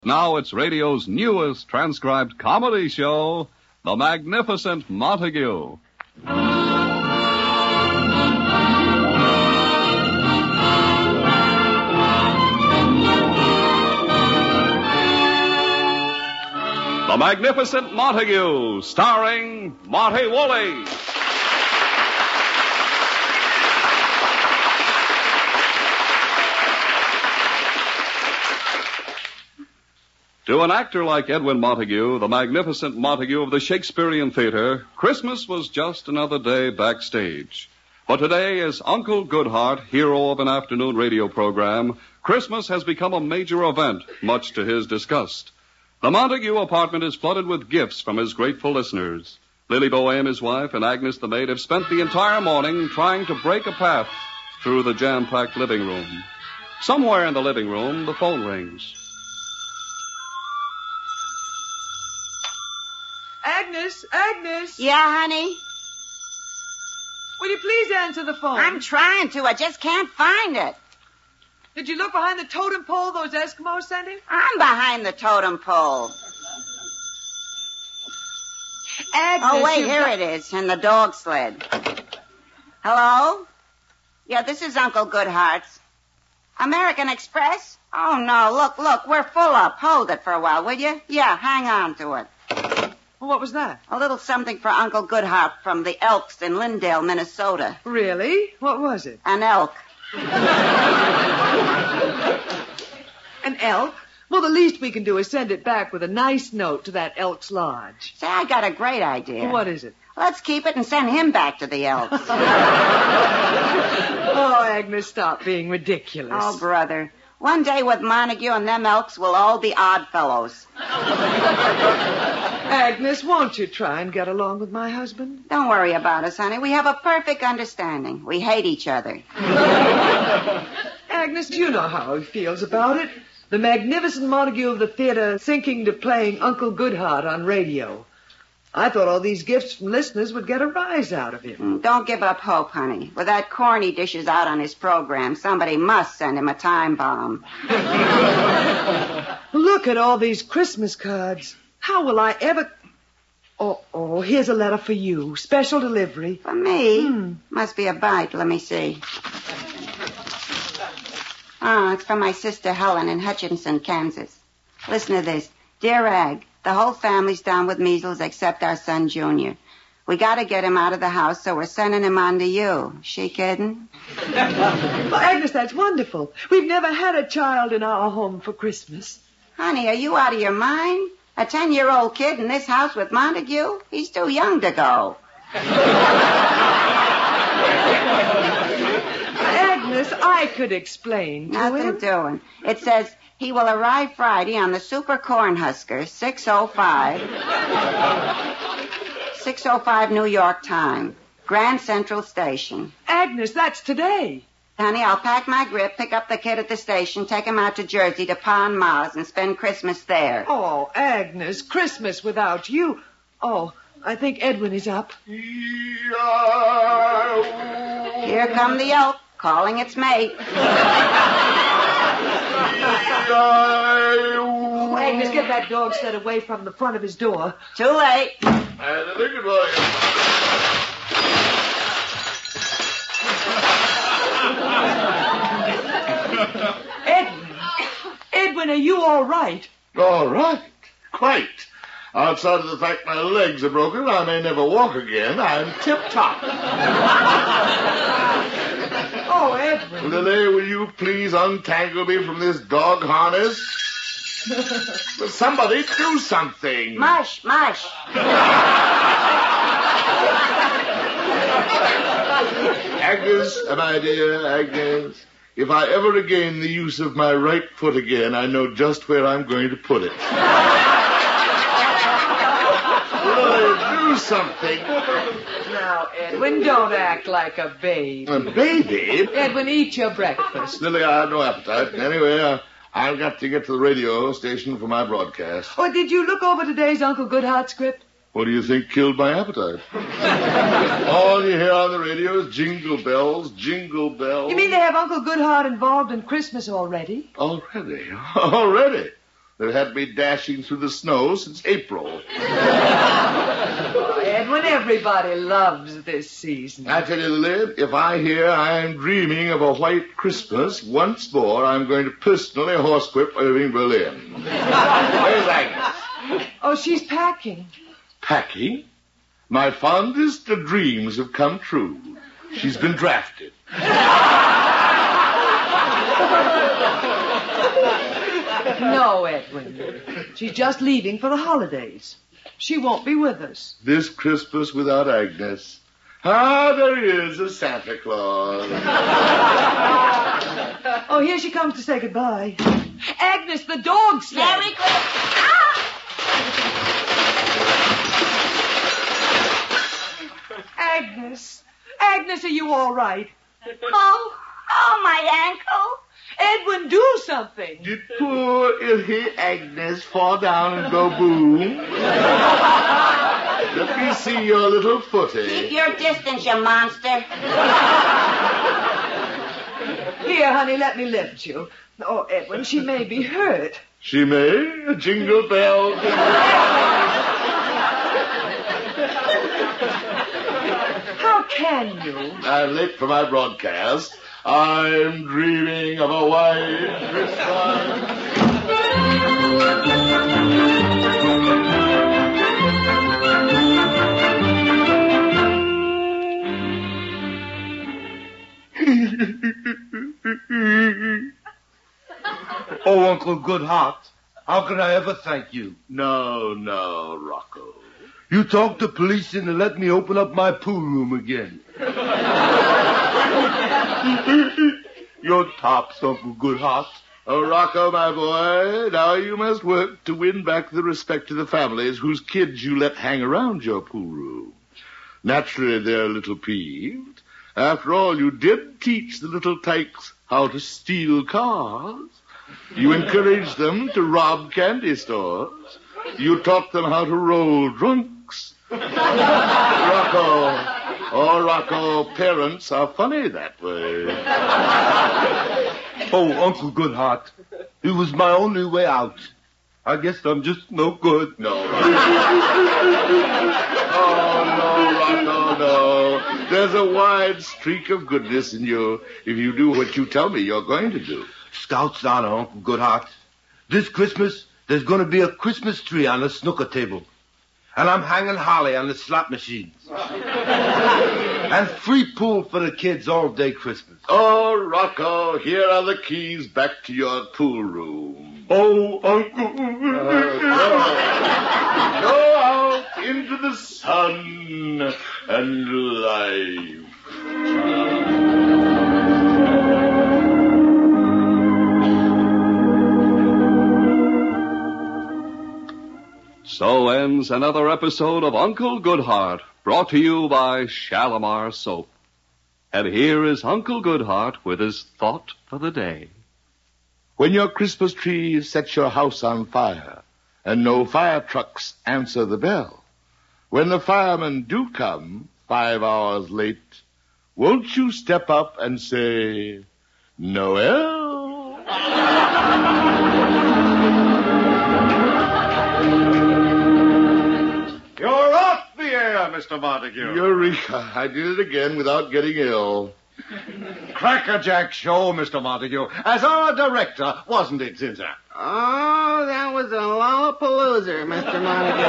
Now it's radio's newest transcribed comedy show, The Magnificent Montague. The Magnificent Montague, starring Monty Woolley. To an actor like Edwin Montague, the magnificent Montague of the Shakespearean Theater, Christmas was just another day backstage. But today, as Uncle Goodhart, hero of an afternoon radio program, Christmas has become a major event, much to his disgust. The Montague apartment is flooded with gifts from his grateful listeners. Lily Boehm, his wife, and Agnes the maid have spent the entire morning trying to break a path through the jam-packed living room. Somewhere in the living room, the phone rings. Agnes. Yeah, honey? Will you please answer the phone? I'm trying to. I just can't find it. Did you look behind the totem pole those Eskimos sent him? I'm behind the totem pole. Agnes, Oh, wait, here it is, in the dog sled. Hello? Yeah, this is Uncle Goodhart's. American Express? Oh, no, look, we're full up. Hold it for a while, will you? Yeah, hang on to it. Well, what was that? A little something for Uncle Goodhart from the Elks in Lindale, Minnesota. Really? What was it? An elk. An elk? Well, the least we can do is send it back with a nice note to that Elks Lodge. Say, I got a great idea. Well, what is it? Let's keep it and send him back to the Elks. Oh, Agnes, stop being ridiculous. Oh, brother. One day with Montague and them Elks, we'll all be odd fellows. Agnes, won't you try and get along with my husband? Don't worry about us, honey. We have a perfect understanding. We hate each other. Agnes, you know how he feels about it. The magnificent Montague of the theater sinking to playing Uncle Goodhart on radio. I thought all these gifts from listeners would get a rise out of him. Don't give up hope, honey. With that corn he dishes out on his program, somebody must send him a time bomb. Look at all these Christmas cards. How will I ever... Oh, here's a letter for you. Special delivery. For me? Must be a bite. Let me see. Oh, it's from my sister Helen in Hutchinson, Kansas. Listen to this. Dear Ag, the whole family's down with measles except our son, Junior. We got to get him out of the house, so we're sending him on to you. She kidding? Well, Agnes, that's wonderful. We've never had a child in our home for Christmas. Honey, are you out of your mind? A 10-year-old kid in this house with Montague? He's too young to go. Agnes, I could explain to him. Nothing doing. It says he will arrive Friday on the Super Cornhusker, 6:05 New York time, Grand Central Station. Agnes, that's today. Honey, I'll pack my grip, pick up the kid at the station, take him out to Jersey to Pa and Ma's and spend Christmas there. Oh, Agnes, Christmas without you. Oh, I think Edwin is up. Here come the elk, calling its mate. Oh, Agnes, get that dog sled away from the front of his door. Too late. Edwin, are you all right? All right. Quite. Outside of the fact my legs are broken, I may never walk again. I'm tip-top. Oh, Edwin. Lily, will you please untangle me from this dog harness? Will somebody do something? Mush. Agnes, my dear Agnes, if I ever regain the use of my right foot again, I know just where I'm going to put it. Lily, do something. Now, Edwin, don't act like a baby. A baby? Edwin, eat your breakfast. Lily, I have no appetite. Anyway, I've got to get to the radio station for my broadcast. Oh, did you look over today's Uncle Goodhart script? What do you think killed my appetite? All you hear on the radio is jingle bells, jingle bells. You mean they have Uncle Goodhart involved in Christmas already? Already? They've had me dashing through the snow since April. Edwin, everybody loves this season. I tell you, Lily, if I hear I'm dreaming of a white Christmas once more, I'm going to personally horsewhip Irving Berlin. Where's Agnes? Oh, she's packing. Packing? My fondest of dreams have come true. She's been drafted. No, Edwin. She's just leaving for the holidays. She won't be with us. This Christmas without Agnes. Ah, there is a Santa Claus. Oh, here she comes to say goodbye. Agnes, the dog sled. Merry Christmas. Agnes. Agnes, are you all right? Oh, my ankle. Edwin, do something. Did poor ilky Agnes fall down and go boom? Let me see your little footy. Keep your distance, you monster. Here, honey, let me lift you. Oh, Edwin, she may be hurt. She may. Jingle bell. How can you? I'm late for my broadcast. I'm dreaming of a white Christmas. Oh, Uncle Goodhart, how can I ever thank you? No, Rocco. You talked to police and they let me open up my pool room again. Your tops, Uncle Goodhart. Oh, Rocco, my boy, now you must work to win back the respect of the families whose kids you let hang around your pool room. Naturally, they're a little peeved. After all, you did teach the little tykes how to steal cars. You encouraged them to rob candy stores. You taught them how to roll drunks. Rocco, parents are funny that way. Oh, Uncle Goodhart, it was my only way out. I guess I'm just no good. No. Oh, no, Rocco, no. There's a wide streak of goodness in you if you do what you tell me you're going to do. Scout's honor, Uncle Goodhart. This Christmas, there's going to be a Christmas tree on the snooker table. And I'm hanging holly on the slot machines. And free pool for the kids all day Christmas. Oh, Rocco, here are the keys back to your pool room. Oh, Uncle. Go out into the sun and life. So ends another episode of Uncle Goodhart, brought to you by Shalimar Soap. And here is Uncle Goodhart with his thought for the day. When your Christmas tree sets your house on fire, and no fire trucks answer the bell, when the firemen do come 5 hours late, won't you step up and say, Noel? You're off the air, Mr. Montague. Eureka, I did it again without getting ill. Crackerjack show, Mr. Montague. As our director, wasn't it, Zinzer? Oh, that was a lollapalooza, Mr. Montague.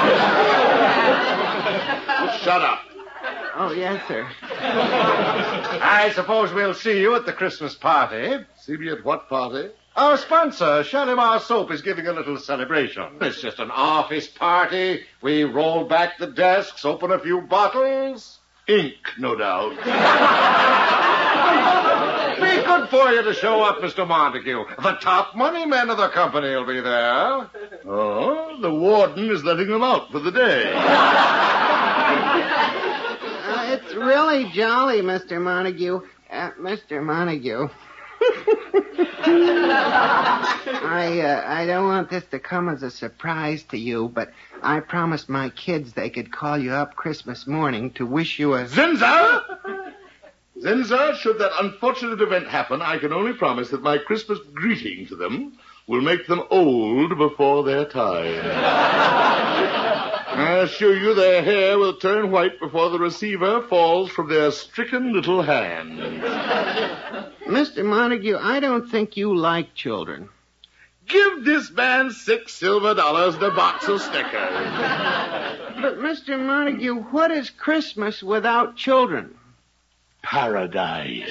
Shut up. Oh, yes, sir. I suppose we'll see you at the Christmas party. See me at what party? Our sponsor, Shalimar Soap, is giving a little celebration. It's just an office party. We roll back the desks, open a few bottles. Ink, no doubt. Be good for you to show up, Mr. Montague. The top money men of the company will be there. Oh, the warden is letting them out for the day. It's really jolly, Mr. Montague. Mr. Montague. I don't want this to come as a surprise to you, but I promised my kids they could call you up Christmas morning to wish you a... Zinzer! Zinzer, should that unfortunate event happen, I can only promise that my Christmas greeting to them will make them old before their time. I assure you their hair will turn white before the receiver falls from their stricken little hands. Mr. Montague, I don't think you like children. Give this man $6 silver and a box of stickers. But, Mr. Montague, what is Christmas without children? Paradise.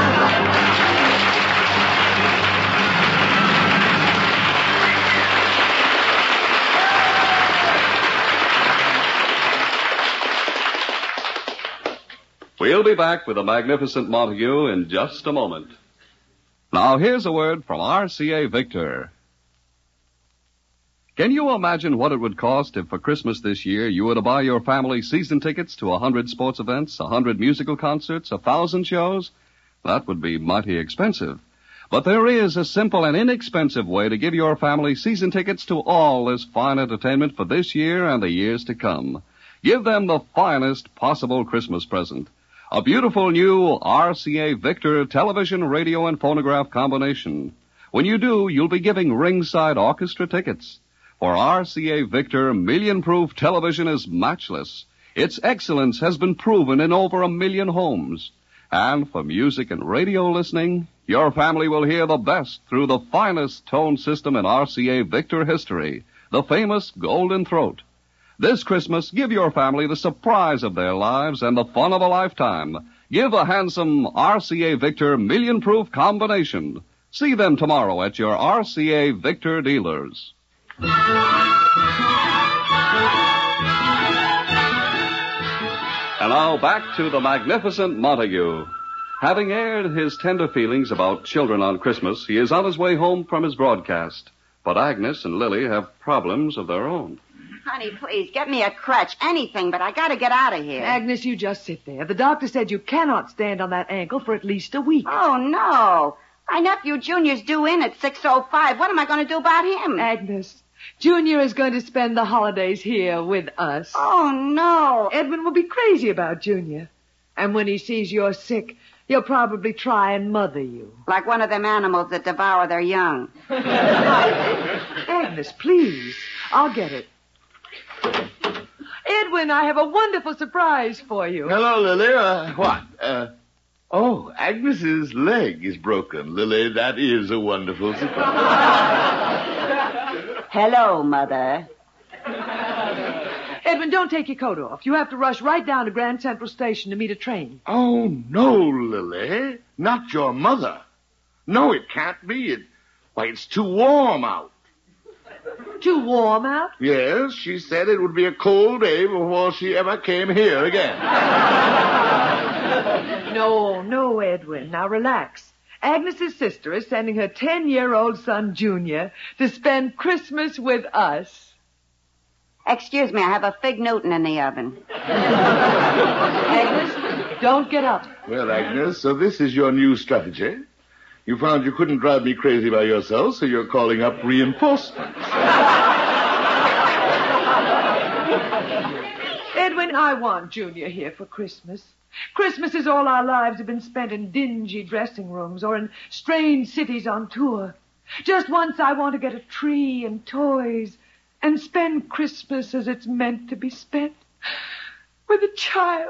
We'll be back with the magnificent Montague in just a moment. Now, here's a word from RCA Victor. Can you imagine what it would cost if for Christmas this year you were to buy your family season tickets to 100 sports events, 100 musical concerts, 1,000 shows? That would be mighty expensive. But there is a simple and inexpensive way to give your family season tickets to all this fine entertainment for this year and the years to come. Give them the finest possible Christmas present. A beautiful new RCA Victor television, radio, and phonograph combination. When you do, you'll be giving ringside orchestra tickets. For RCA Victor, million-proof television is matchless. Its excellence has been proven in over 1 million homes. And for music and radio listening, your family will hear the best through the finest tone system in RCA Victor history, the famous Golden Throat. This Christmas, give your family the surprise of their lives and the fun of a lifetime. Give a handsome RCA Victor million-proof combination. See them tomorrow at your RCA Victor dealers. And now back to the magnificent Montague. Having aired his tender feelings about children on Christmas, he is on his way home from his broadcast. But Agnes and Lily have problems of their own. Honey, please, get me a crutch, anything, but I gotta get out of here. Agnes, you just sit there. The doctor said you cannot stand on that ankle for at least a week. Oh, no. My nephew Junior's due in at 6:05. What am I going to do about him? Agnes, Junior is going to spend the holidays here with us. Oh, no. Edwin will be crazy about Junior. And when he sees you're sick, he'll probably try and mother you. Like one of them animals that devour their young. Agnes, please. I'll get it. Edwin, I have a wonderful surprise for you. Hello, Lily. What? Agnes's leg is broken. Lily, that is a wonderful surprise. Hello, Mother. Edwin, don't take your coat off. You have to rush right down to Grand Central Station to meet a train. Oh, no, Lily. Not your mother. No, it can't be. It's too warm out. Too warm out? Yes, she said it would be a cold day before she ever came here again. No, Edwin. Now relax. Agnes's sister is sending her 10-year-old son, Junior, to spend Christmas with us. Excuse me, I have a Fig Newton in the oven. Agnes, don't get up. Well, Agnes, so this is your new strategy. You found you couldn't drive me crazy by yourself, so you're calling up reinforcements. Edwin, I want Junior here for Christmas. Christmas is all our lives have been spent in dingy dressing rooms or in strange cities on tour. Just once I want to get a tree and toys and spend Christmas as it's meant to be spent with a child.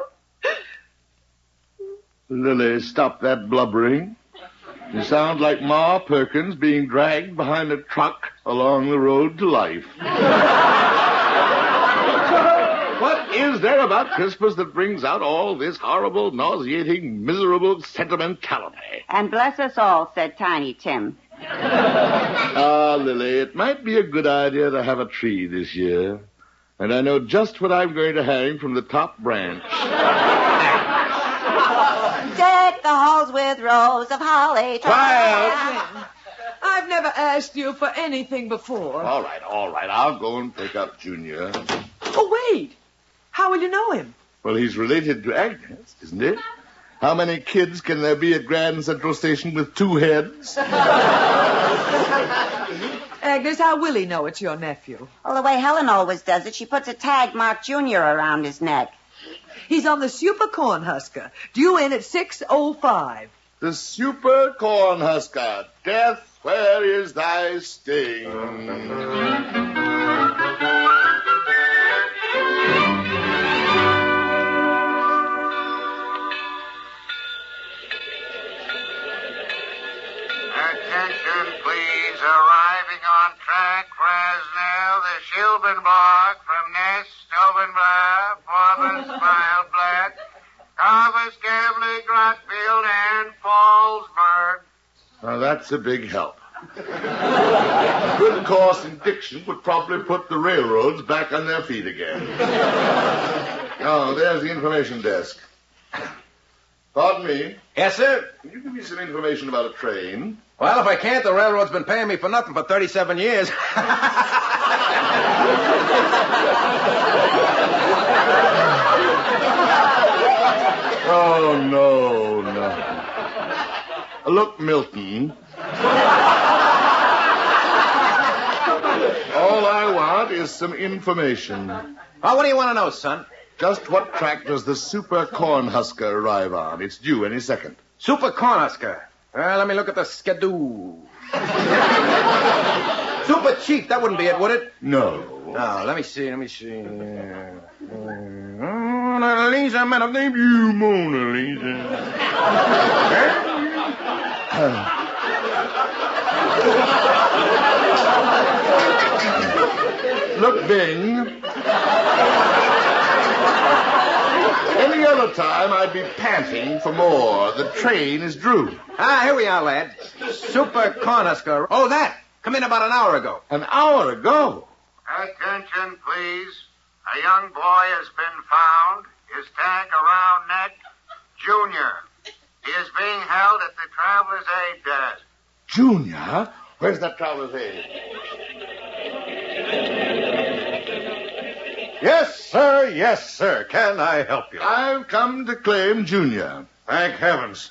Lily, stop that blubbering. You sound like Ma Perkins being dragged behind a truck along the road to life. What is there about Christmas that brings out all this horrible, nauseating, miserable sentimentality? And bless us all, said Tiny Tim. Lily, it might be a good idea to have a tree this year. And I know just what I'm going to hang from the top branch. Deck the halls with rows of holly. Quiet! I've never asked you for anything before. All right. I'll go and pick up Junior. Oh, wait. How will you know him? Well, he's related to Agnes, isn't he? How many kids can there be at Grand Central Station with 2 heads? Agnes, how will he know it's your nephew? Well, the way Helen always does it, she puts a tag marked Junior around his neck. He's on the Super Cornhusker, due in at 6:05. The Super Cornhusker. Death, where is thy sting? Attention, please. Arriving on track, Fresno, the Schilbenbach from Nest, Obenblatt, Forbes, Smileblatt, Carver, Scavely, Grotfield, and Fallsburg. Now, that's a big help. A good course in diction would probably put the railroads back on their feet again. Oh, there's the information desk. Pardon me. Yes, sir? Can you give me some information about a train? Well, if I can't, the railroad's been paying me for nothing for 37 years. Oh, no. Look, Milton. All I want is some information. Oh, what do you want to know, son? Just what track does the Super Cornhusker arrive on? It's due any second. Super Cornhusker. Well, let me look at the schedule. Super Chief, that wouldn't be it, would it? No. No, let me see. Mona Lisa, man, I've named you Mona Lisa. Look, Bing. Any other time, I'd be panting for more. The train is due. Ah, here we are, lad. Super Cornhusker. Oh, that. Come in about an hour ago. An hour ago? Attention, please. A young boy has been found. His tag around neck, Junior. He is being held at the Traveler's Aid desk. Junior? Where's that Traveler's Aid? Yes, sir. Can I help you? I've come to claim Junior. Thank heavens.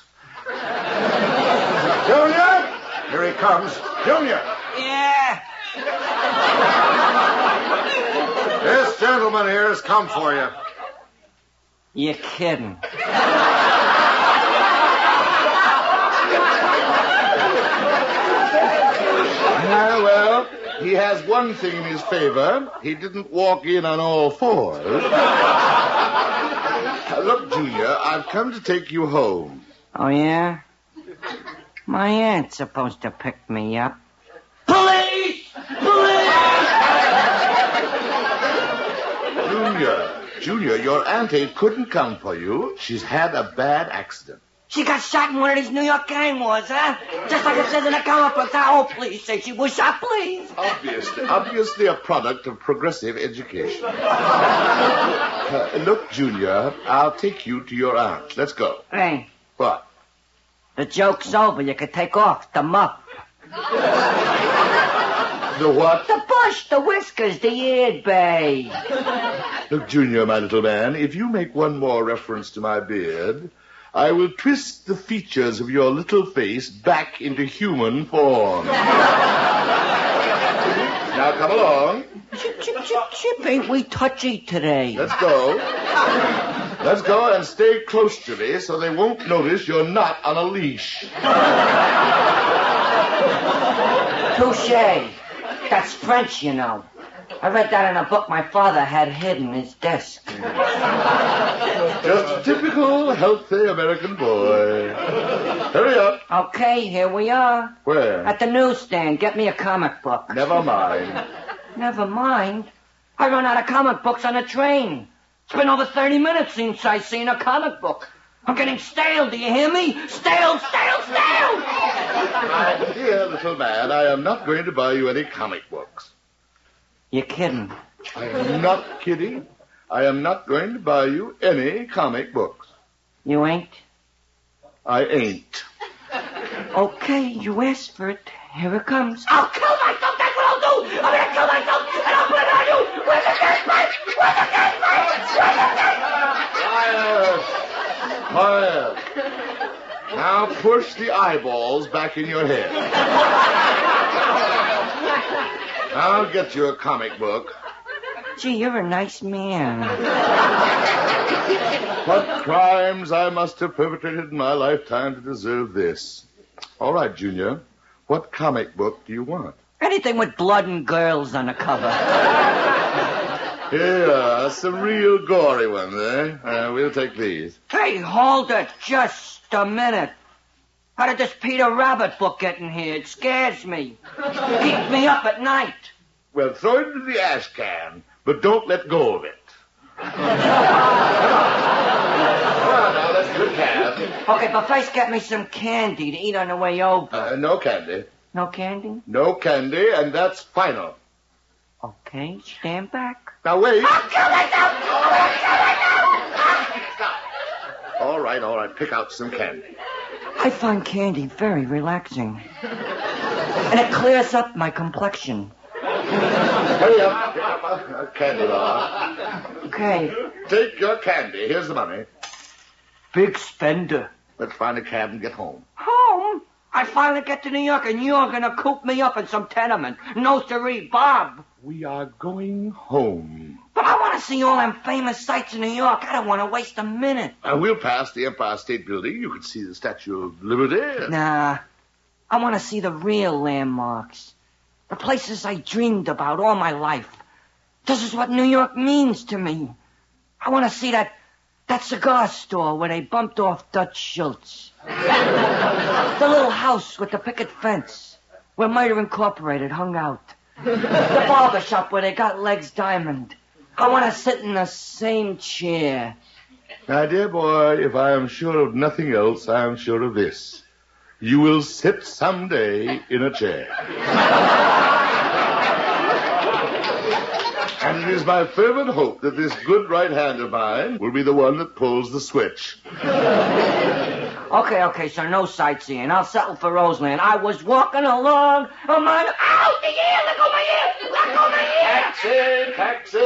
Junior! Here he comes. Junior! Yeah. This gentleman here has come for you. You're kidding. Well, he has one thing in his favor. He didn't walk in on all fours. Look, Junior, I've come to take you home. Oh, yeah? My aunt's supposed to pick me up. Police! Junior, your auntie couldn't come for you. She's had a bad accident. She got shot in one of these New York gang wars, huh? Just like it says in the comic books. Oh, please say she was shot, please. Obviously a product of progressive education. Look, Junior, I'll take you to your aunt. Let's go. Hey. What? The joke's over. You can take off the muff. The what? The bush, the whiskers, the ear bay. Look, Junior, my little man, if you make one more reference to my beard, I will twist the features of your little face back into human form. Now, come along. Chip, ain't we touchy today? Let's go. Let's go and stay close to me so they won't notice you're not on a leash. Touché. That's French, you know. I read that in a book my father had hidden in his desk. Just a typical healthy American boy. Hurry up. Okay, here we are. Where? At the newsstand. Get me a comic book. Never mind. Never mind? I run out of comic books on the train. It's been over 30 minutes since I seen a comic book. I'm getting stale, do you hear me? Stale! My dear little man, I am not going to buy you any comic books. You're kidding. I am not kidding. I am not going to buy you any comic books. You ain't? I ain't. Okay, you asked for it. Here it comes. I'll kill myself, that's what I'll do! I'm gonna kill myself, and I'll put it on you! Where's the gas? Quiet. Now push the eyeballs back in your head. I'll get you a comic book. Gee, you're a nice man. What crimes I must have perpetrated in my lifetime to deserve this. All right, Junior. What comic book do you want? Anything with blood and girls on the cover. Here are some real gory ones, eh? We'll take these. Hey, hold it just a minute. How did this Peter Rabbit book get in here? It scares me. Keeps me up at night. Well, throw it into the ash can, but don't let go of it. Now, let's good cab. Okay, but first get me some candy to eat on the way over. No candy. No candy? No candy, and that's final. Okay, stand back. Now, wait. I'll kill myself! All right. Pick out some candy. I find candy very relaxing. And it clears up my complexion. Hurry up. Pick up a candy bar. Okay. Take your candy. Here's the money. Big spender. Let's find a cab and get home. Home? I finally get to New York and you're gonna coop me up in some tenement. No siree, Bob. We are going home. But I want to see all them famous sights in New York. I don't want to waste a minute. We'll pass the Empire State Building. You can see the Statue of Liberty. Nah. I want to see the real landmarks. The places I dreamed about all my life. This is what New York means to me. I want to see that cigar store where they bumped off Dutch Schultz. The little house with the picket fence where Murder Incorporated hung out. The barber shop where they got Legs Diamond. I want to sit in the same chair. My dear boy, if I am sure of nothing else, I am sure of this. You will sit someday in a chair. And it is my fervent hope that this good right hand of mine will be the one that pulls the switch. Okay, so no sightseeing. I'll settle for Roseland. I was walking along on my... Ow! The ear! Let go my ear! Let go my ear! Taxi!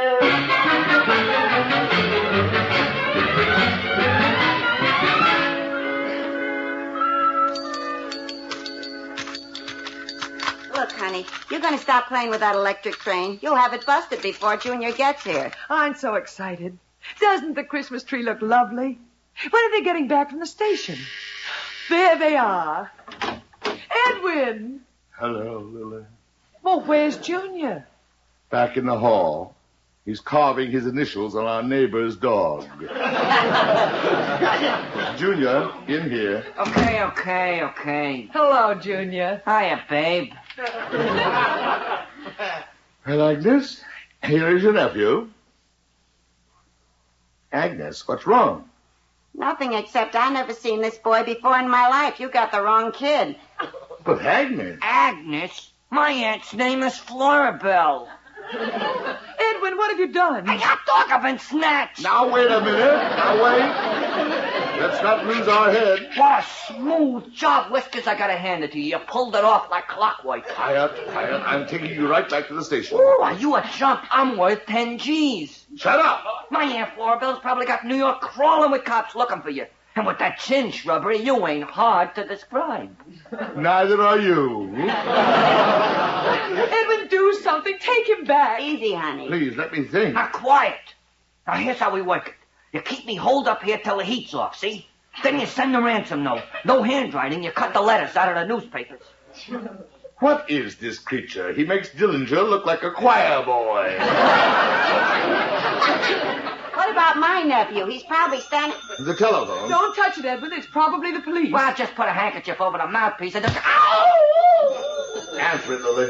Look, honey, you're going to stop playing with that electric train. You'll have it busted before Junior gets here. I'm so excited. Doesn't the Christmas tree look lovely? When are they getting back from the station? There they are. Edwin! Hello, Lily. Well, where's Junior? Back in the hall. He's carving his initials on our neighbor's dog. Junior, in here. Okay. Hello, Junior. Hiya, babe. Well, Agnes, here is your nephew. Agnes, what's wrong? Nothing except I never seen this boy before in my life. You got the wrong kid. But Agnes. Agnes? My aunt's name is Florabelle. Edwin, what have you done? Hey, hot dog, I've been snatched. Now, wait a minute. Now, wait. Let's not lose our head. What a smooth job, Whiskers. I gotta hand it to you. You pulled it off like clockwork. Quiet. I'm taking you right back to the station. Ooh, are you a chump? I'm worth 10 G's. Shut up. My Aunt Florabelle's probably got New York crawling with cops looking for you. And with that chin shrubbery, you ain't hard to describe. Neither are you. Edwin, do something. Take him back. Easy, honey. Please, let me think. Now, quiet. Now, here's how we work it. You keep me holed up here till the heat's off, see? Then you send the ransom note. No handwriting. You cut the letters out of the newspapers. What is this creature? He makes Dillinger look like a choir boy. What about my nephew? He's probably standing... The telephone. Don't touch it, Edwin. It's probably the police. Well, just put a handkerchief over the mouthpiece and just... Ow! Answer it, Lily.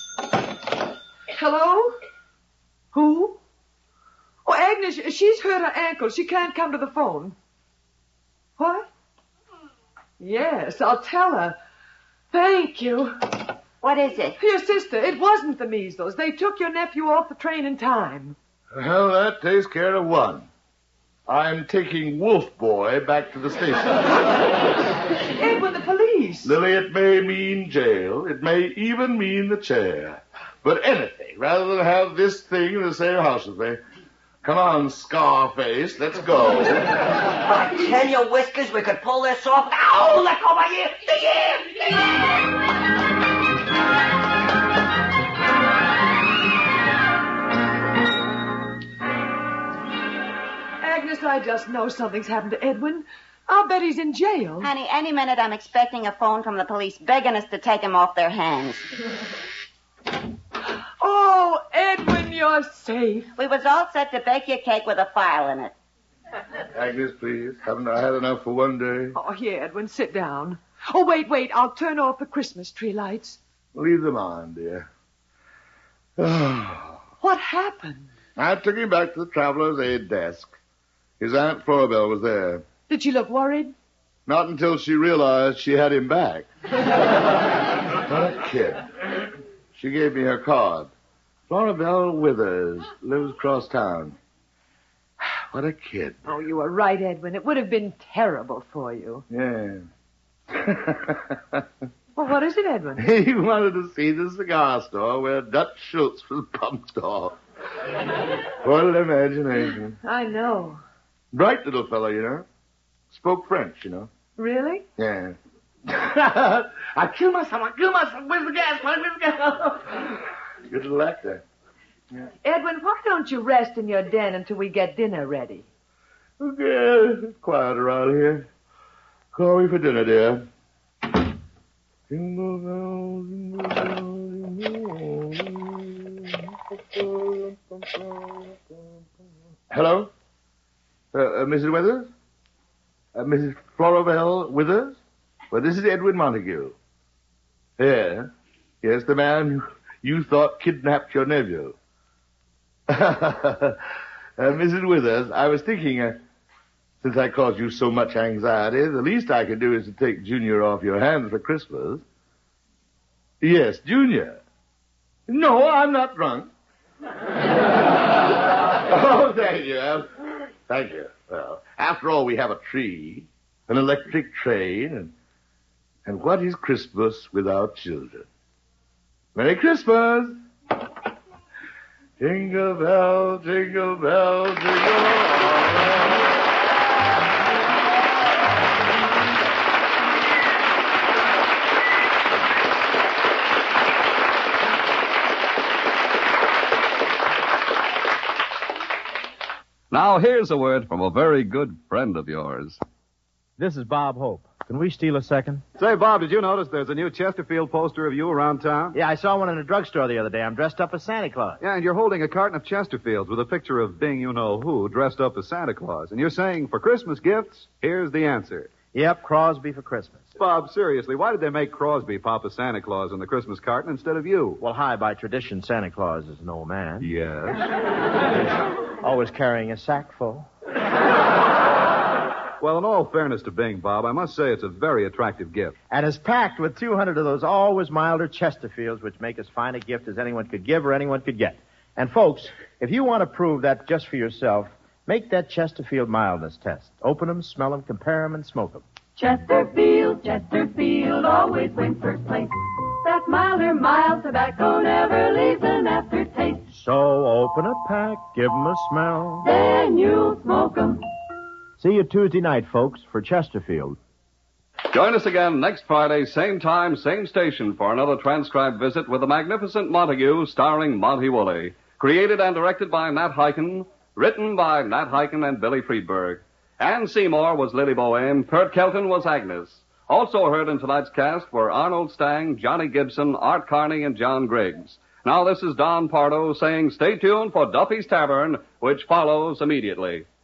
Hello? Who? Oh, Agnes, she's hurt her ankle. She can't come to the phone. What? Yes, I'll tell her. Thank you. What is it? Your sister, it wasn't the measles. They took your nephew off the train in time. Well, that takes care of one. I'm taking Wolf Boy back to the station. Edwin, the police. Lily, it may mean jail. It may even mean the chair. But anything, rather than have this thing in the same house with me. Come on, Scarface, let's go. I tell you, Whiskers, we could pull this off. Ow! Let go of my ear! The ear! I just know something's happened to Edwin. I'll bet he's in jail. Honey, any minute I'm expecting a phone from the police begging us to take him off their hands. Oh, Edwin, you're safe. We was all set to bake your cake with a file in it. Agnes, please. Haven't I had enough for one day? Oh, here, Edwin, sit down. Oh, wait. I'll turn off the Christmas tree lights. Leave them on, dear. What happened? I took him back to the Traveler's Aid desk. His Aunt Florabelle was there. Did she look worried? Not until she realized she had him back. What a kid. She gave me her card. Florabelle Withers, lives across town. What a kid. Oh, you were right, Edwin. It would have been terrible for you. Yeah. Well, what is it, Edwin? He wanted to see the cigar store where Dutch Schultz was bumped off. What an imagination. I know. Bright little fellow, you know. Spoke French, you know. Really? Yeah. I kill myself. Where's the gas? Where's the gas? Good little actor. Yeah. Edwin, why don't you rest in your den until we get dinner ready? Okay, it's quiet around here. Call me for dinner, dear. Jingle bells, jingle bells, jingle bells. Hello? Mrs. Withers? Mrs. Florabelle Withers? Well, this is Edwin Montague. Yeah. Yes, the man you thought kidnapped your nephew. Mrs. Withers, I was thinking, since I caused you so much anxiety, the least I can do is to take Junior off your hands for Christmas. Yes, Junior. No, I'm not drunk. Oh, thank you. Thank you. Well, after all, we have a tree, an electric train, and what is Christmas without children? Merry Christmas! Jingle bell, jingle bell, jingle all right. Now, here's a word from a very good friend of yours. This is Bob Hope. Can we steal a second? Say, Bob, did you notice there's a new Chesterfield poster of you around town? Yeah, I saw one in a drugstore the other day. I'm dressed up as Santa Claus. Yeah, and you're holding a carton of Chesterfields with a picture of Bing you-know-who dressed up as Santa Claus. And you're saying, for Christmas gifts, here's the answer. Yep, Crosby for Christmas. Bob, seriously, why did they make Crosby Papa Santa Claus in the Christmas carton instead of you? Well, by tradition, Santa Claus is an old man. Yes. Always carrying a sack full. Well, in all fairness to Bing, Bob, I must say it's a very attractive gift. And it's packed with 200 of those always milder Chesterfields, which make as fine a gift as anyone could give or anyone could get. And, folks, if you want to prove that just for yourself, make that Chesterfield mildness test. Open them, smell them, compare them, and smoke them. Chesterfield, always wins first place. That milder, mild tobacco never leaves an aftertaste. So open a pack, give them a smell. Then you'll smoke 'em. See you Tuesday night, folks, for Chesterfield. Join us again next Friday, same time, same station, for another transcribed visit with the magnificent Montague starring Monty Woolley. Created and directed by Nat Hiken. Written by Nat Hiken and Billy Friedberg. Ann Seymour was Lily Boehm. Kurt Kelton was Agnes. Also heard in tonight's cast were Arnold Stang, Johnny Gibson, Art Carney, and John Griggs. Now this is Don Pardo saying stay tuned for Duffy's Tavern, which follows immediately.